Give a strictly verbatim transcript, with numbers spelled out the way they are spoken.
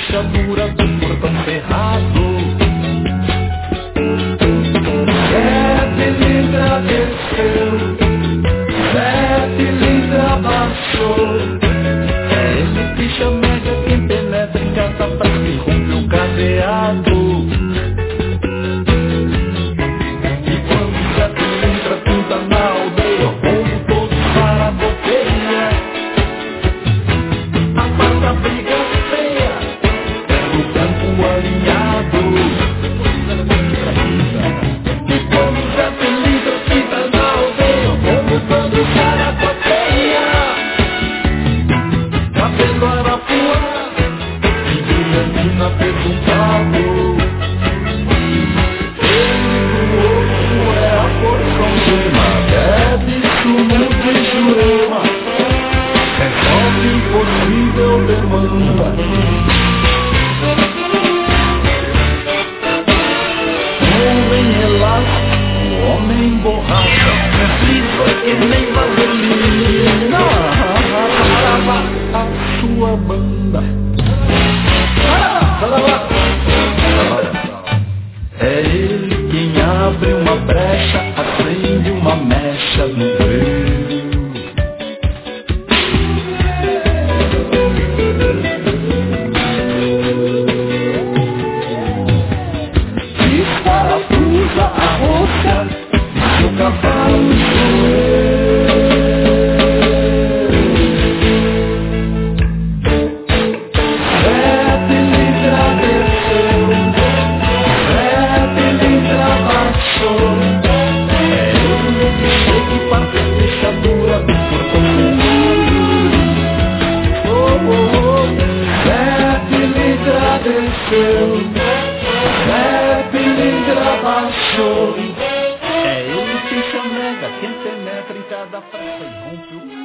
fechadura do portão cerrado. Sete Lintra desceu, sete Lintra baixou. É ele que chamega quem penetra em casa pra que rompe o cadeado. E quando sete Lintra pinta na aldeia, o povo todo para a boteia. Aparta a briga feia, pega o campo alinhado. E quando sete Lintra pinta na aldeia, o povo todo para a boteia. Cabelo arapuá, e brilhantina perguntado. Ele do osso é a porção gema, bebe sumo de jurema, resolve impossível demanda. Homem elástico, homem borracha, viva que nem vaselina. A sua banda. É ele quem abre uma brecha, acende uma mecha no breu. Desparafusa a rosca e o cavalo joelho. Sete Lintra desceu, sete Lintra baixou. É ele que chega e parte a fechadura do portão cerrado. Oh, oh, oh. Sete Lintra desceu, sete Lintra baixou. É ele que chamega quem penetra em cada fresta e rompe o